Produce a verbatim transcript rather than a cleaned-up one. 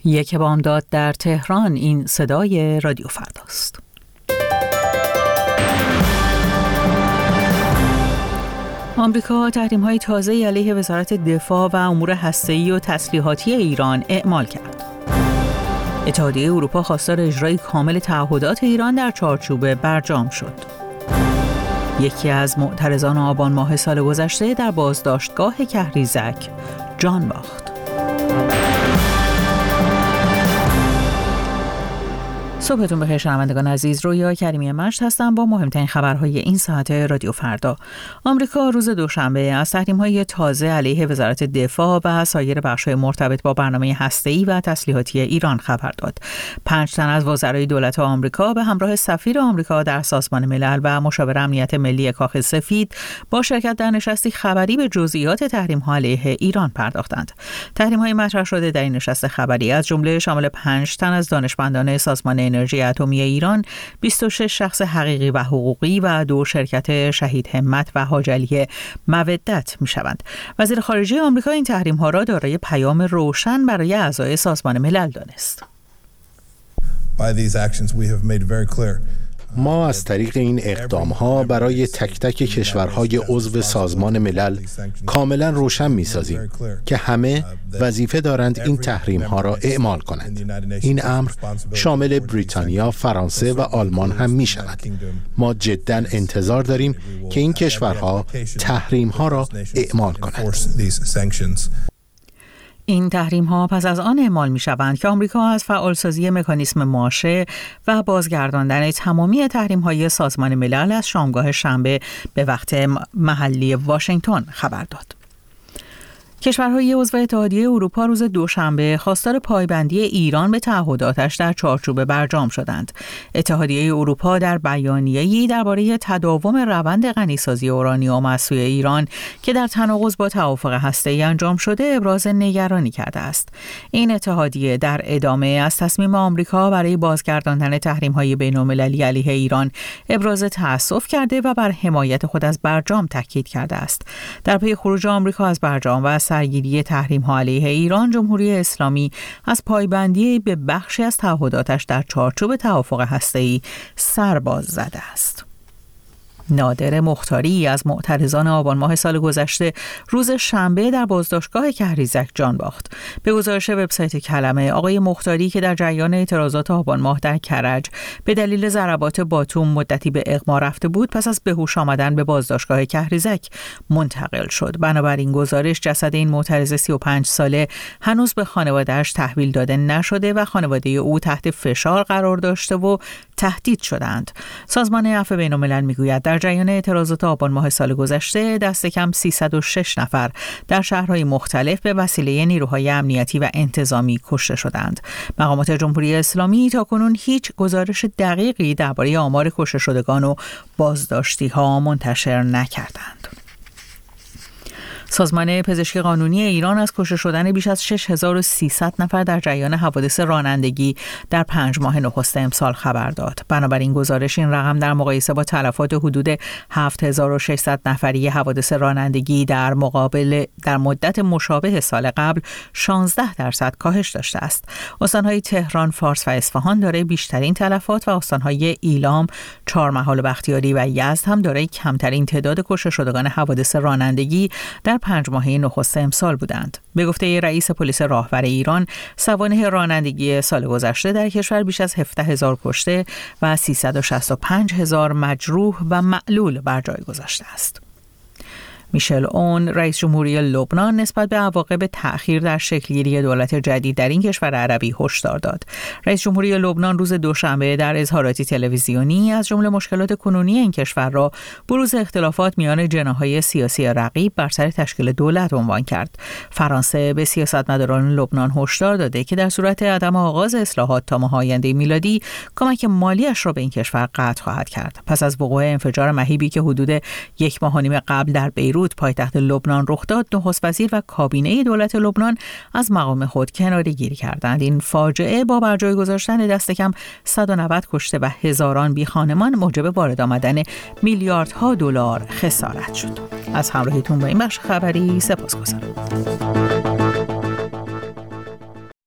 یک بامداد در تهران. این صدای رادیو فرداست. آمریکا تحریم‌های تازه‌ای علیه وزارت دفاع و امور هسته‌ای و تسلیحاتی ایران اعمال کرد. اتحادیه اروپا خواستار اجرای کامل تعهدات ایران در چارچوب برجام شد. یکی از معترضان آبان ماه سال گذشته در بازداشتگاه کهریزک جان باخت. صبحتون بخیر شنوندگان عزیز، رویا کریمی مشت هستم با مهمترین خبرهای این ساعت رادیو فردا. آمریکا روز دوشنبه از تحریم‌های تازه علیه وزارت دفاع و سایر بخش‌های مرتبط با برنامه هسته‌ای و تسلیحاتی ایران خبر داد. پنج تن از وزرای دولت آمریکا به همراه سفیر آمریکا در سازمان ملل و مشاور امنیت ملی کاخ سفید با شرکت در نشستی خبری به جزئیات تحریم‌ها علیه ایران پرداختند. تحریم‌های مطرح شده در این نشست خبری از جمله شامل پنج تن از دانشمندان سازمان انرژی اتمی ایران، بیست و شش شخص حقیقی و حقوقی و دو شرکت شهید همت و حاج علی مودت می شوند. وزیر خارجه آمریکا این تحریم ها را دارای پیام روشن برای اعضای سازمان ملل دانست. ما از طریق این اقدام‌ها برای تک تک کشورهای عضو سازمان ملل کاملا روشن می‌سازیم که همه وظیفه دارند این تحریم‌ها را اعمال کنند. این امر شامل بریتانیا، فرانسه و آلمان هم می‌شود. ما جداً انتظار داریم که این کشورها تحریم‌ها را اعمال کنند. این تحریم‌ها پس از آن اعمال می‌شوند که آمریکا از فعالسازی مکانیسم ماشه و بازگرداندن تمامی تحریم‌های سازمان ملل از شامگاه شنبه به وقت محلی واشنگتن خبر داد. کشورهای عضو اتحادیه اروپا روز دوشنبه خواستار پایبندی ایران به تعهداتش در چارچوب برجام شدند. اتحادیه اروپا در بیانیه‌ای درباره تداوم روند غنیسازی اورانیوم از سوی ایران که در تناقض با توافق هسته‌ای انجام شده ابراز نگرانی کرده است. این اتحادیه در ادامه از تصمیم آمریکا برای بازگرداندن تحریم‌های بین‌المللی علیه ایران ابراز تأسف کرده و بر حمایت خود از برجام تاکید کرده است. در پی خروج آمریکا از برجام و سرگیری تحریم‌ها علیه ایران، جمهوری اسلامی از پایبندی به بخشی از تعهداتش در چارچوب توافق هسته‌ای سرباز زده است. نادر مختاری از معترضان آبان ماه سال گذشته روز شنبه در بازداشتگاه کهریزک جان باخت. به گزارش وبسایت کلمه، آقای مختاری که در جریان اعتراضات آبان ماه در کرج به دلیل ضربات باتوم مدتی به اغما رفته بود، پس از بهوش آمدن به بازداشتگاه کهریزک منتقل شد. بنابراین گزارش جسد این معترض سی و پنج ساله هنوز به خانواده‌اش تحویل داده نشده و خانواده او تحت فشار قرار داشته و تهدید شدند. سازمان عفو بین‌الملل میگوید در جریان اعتراضات آبان ماه سال گذشته دست کم سیصد و شش نفر در شهرهای مختلف به وسیله نیروهای امنیتی و انتظامی کشته شدند. مقامات جمهوری اسلامی تاکنون هیچ گزارش دقیقی درباره آمار کشته شدگان و بازداشتی‌ها منتشر نکردند. سازمان پزشکی قانونی ایران از کشته شدن بیش از شش هزار و سیصد نفر در جریان حوادث رانندگی در پنج ماه نخست امسال خبر داد. بنابراین گزارش این رقم در مقایسه با تلفات حدود هفت هزار و ششصد نفری حوادث رانندگی در مقابل در مدت مشابه سال قبل شانزده درصد کاهش داشته است. استانهای تهران، فارس و اصفهان دارای بیشترین تلفات و استانهای ایلام، چهارمحال و بختیاری و یزد هم دارای کمترین تعداد کشته شدگان حوادث رانندگی در پنج ماهه نخست امسال بودند. به گفته رئیس پلیس راهور ایران، سوانح رانندگی سال گذشته در کشور بیش از هفده هزار کشته و سیصد و شصت و پنج هزار مجروح و معلول بر جای گذاشته است. میشل اون، رئیس جمهوری لبنان، نسبت به عواقب تأخیر در شکلگیری دولت جدید در این کشور عربی هشدار داد. رئیس جمهوری لبنان روز دوشنبه در اظهاراتی تلویزیونی از جمله مشکلات کنونی این کشور را بروز اختلافات میان جناح‌های سیاسی رقیب بر سر تشکیل دولت عنوان کرد. فرانسه به سیاستمداران لبنان هشدار داده که در صورت عدم آغاز اصلاحات تا ماه آینده میلادی کمک مالیش را به این کشور قطع خواهد کرد. پس از وقوع انفجار مهیبی که حدود یک ماه و نیم قبل در بیروت پایتخت لبنان رخ داد، نخست وزیر و کابینه دولت لبنان از مقام خود کناره‌گیری کردند. این فاجعه با برجای گذاشتن دست کم صد و نود کشته و هزاران بی خانمان موجب وارد آمدن میلیاردها دلار خسارت شد. از همراهیتون با این بخش خبری سپاسگزارم.